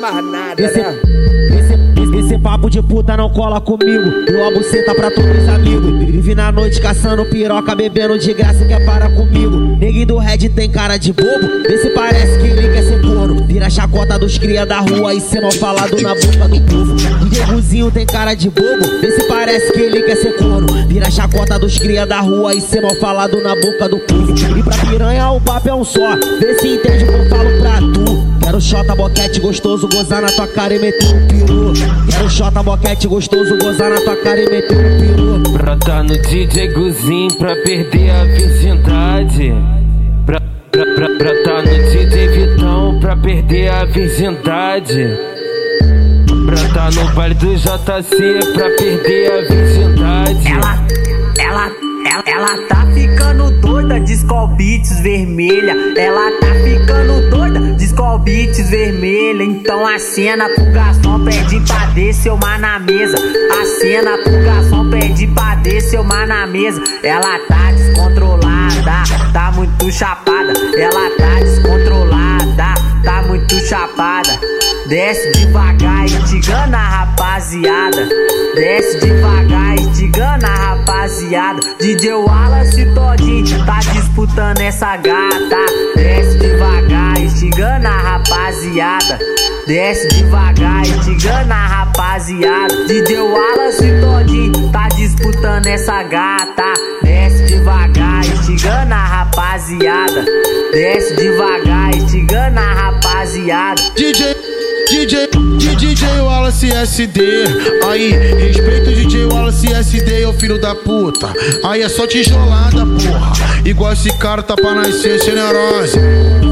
mais nada, né? Esse papo de puta não cola comigo. Eu a buceta pra todos os amigos. Vive na noite caçando piroca, bebendo de graça, quer parar comigo. Neguinho do Red tem cara de bobo. Vê se parece que ele quer ser corno. Vira chacota dos cria da rua e ser mal falado na boca do povo. DJ Guzinho tem cara de bobo. Vê se parece que ele quer ser corno. Vira chacota dos cria da rua e ser mal falado na boca do povo. E pra piranha o papo é um só. Vê se entende o que eu falo pra tu. Quero xota, boquete gostoso, gozar na tua cara e meter um peru. Quero xota, boquete gostoso, gozar na tua cara e meter um peru. Brota no DJ Guzinho pra perder a virgindade. Brota no DJ Vitão pra perder a virgindade. Brota no baile do JC pra perder a virgindade. Ela tá ficando doida de Skol Beats vermelha. Ela tá ficando doida de Skol Beats vermelha. Então acena pro garçom, pede pra descer uma na mesa. Acena pro garçom, pede pra descer uma na mesa. Ela tá descontrolada, tá muito chapada. Ela tá descontrolada, tá muito chapada. Desce devagar, instigando a rapaziada. Desce devagar, instigando a rapaziada. DJ Wallace todinho tá disputando essa gata. Desce devagar, instigando a rapaziada. Desce devagar, instigando a rapaziada. DJ Wallace todinho tá disputando essa gata. Desce devagar, instigando a rapaziada. Desce devagar, instigando a rapaziada. DJ Wallace SD. Aí, respeita o DJ Wallace SD, ô filho da puta. Aí é só tijolada, porra. Igual esse cara tá pra nascer generosa.